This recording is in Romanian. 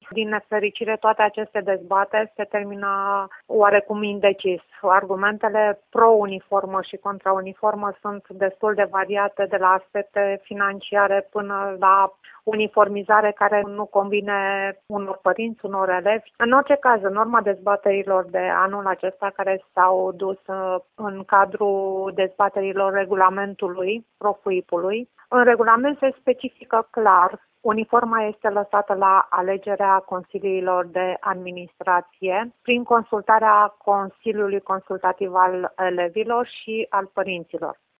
Din nefericire, toate aceste dezbateri se termină oarecum indecis. Argumentele pro-uniformă și contra-uniformă sunt destul de variate, de la aspecte financiare până la uniformizare care nu convine unor părinți, unor elevi. În orice caz, în urma dezbaterilor de anul acesta care s-au dus în cadrul dezbaterilor regulamentului, ProFuIP-ului, în regulament se specifică clar: uniforma este lăsată la alegerea consiliilor de administrație prin consultarea Consiliului Consultativ al Elevilor și al părinților.